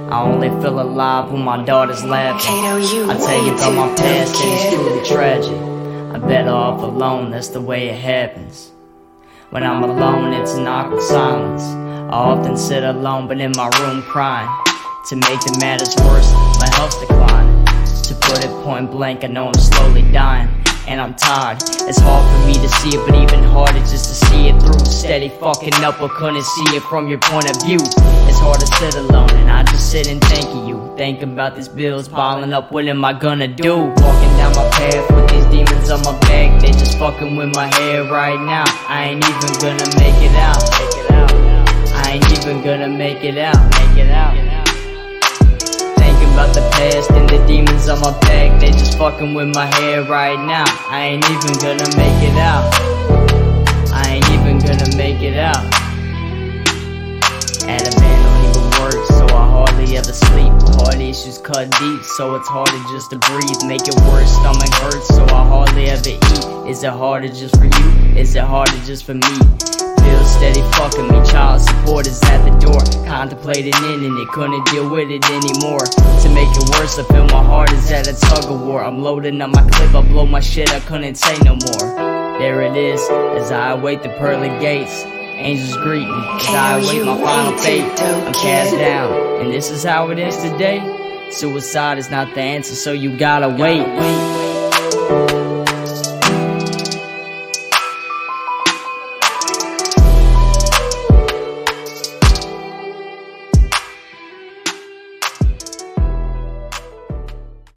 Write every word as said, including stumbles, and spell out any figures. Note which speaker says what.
Speaker 1: I only feel alive when my daughter's laughing. I tell you about my past and it's truly tragic. I'm better off alone, that's the way it happens. When I'm alone, it's an awkward silence. I often sit alone, but in my room crying. To make the matters worse, my health's declining. To put it point blank, I know I'm slowly dying. And I'm tired, it's hard for me to see it, but even harder just to see it through. Steady fucking up, but couldn't see it from your point of view. It's hard to sit alone, and I just sit and think of you. Thinking about these bills piling up, what am I gonna do? Walking down my path with these demons on my back, they just fucking with my head right now. I ain't even gonna make it out. I ain't even gonna make it out. Make it out. About the past and the demons on my back, they just fucking with my head right now. I ain't even gonna make it out. I ain't even gonna make it out. Ativan don't even work, so I hardly ever sleep. Heart issues cut deep, so it's harder just to breathe. Make it worse, stomach hurts, so I hardly ever eat. Is it harder just for you? Is it harder just for me? Bills steady fucking me, child support is at the door. Contemplating ending it, couldn't deal with it anymore. To make it worse, I feel my heart is at a tug of war. I'm loading up my clip, I blow my shit, I couldn't say no more. There it is, as I await the pearly gates. Angels greet me, as I await my final fate. I'm cast down, and this is how it is today. Suicide is not the answer, so you gotta wait.